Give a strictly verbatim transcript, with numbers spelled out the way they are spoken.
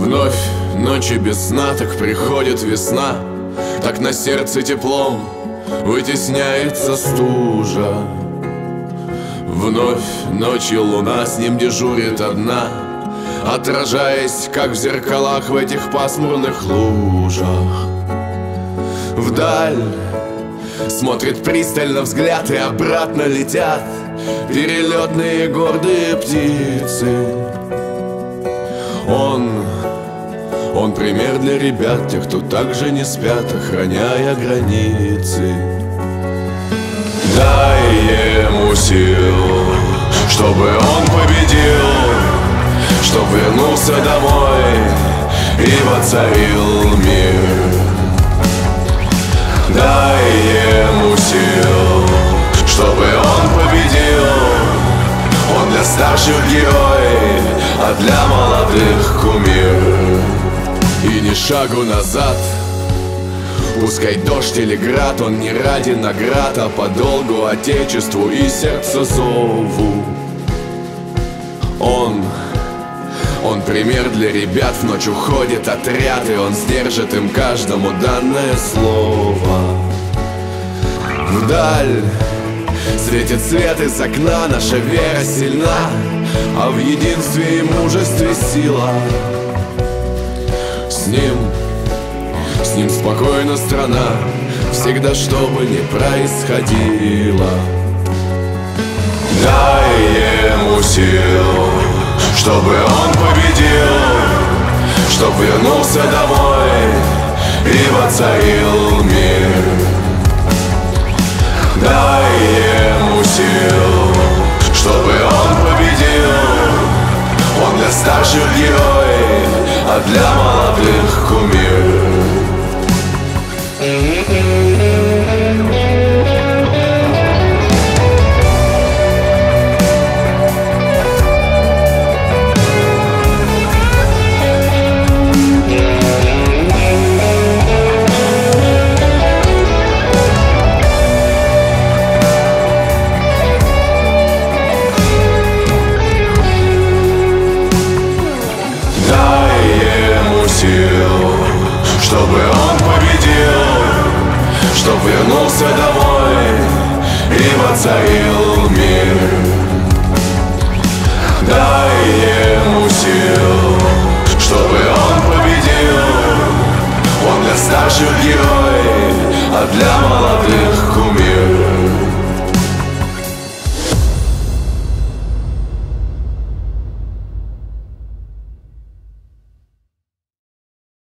Вновь ночи без сна, так приходит весна, так на сердце теплом вытесняется стужа. Вновь ночью луна с ним дежурит одна, отражаясь, как в зеркалах в этих пасмурных лужах. Вдаль смотрит пристально взгляд, и обратно летят перелетные гордые птицы. Он, он пример для ребят, тех, кто также не спят, охраняя границы. Дай ему сил, чтобы он победил, чтоб вернулся домой и воцарил мир. Дай ему сил, чтобы он победил. Он для старших герой, а для молодых кумир. И ни шагу назад, пускай дождь или град, он не ради наград, а по долгу отечеству и сердцу зову. Он, он пример для ребят, в ночь уходит отряд, и он сдержит им каждому данное слово. Вдаль светит свет из окна, наша вера сильна, а в единстве и мужестве сила. С ним, с ним спокойна страна, всегда что бы ни происходило. Дай ему сил, чтобы он победил, чтоб вернулся домой и воцарил мир. Дай ему сил, чтобы он победил. Он для старших герой, а для молодых кумир. Чтобы он победил, чтоб вернулся домой и воцарил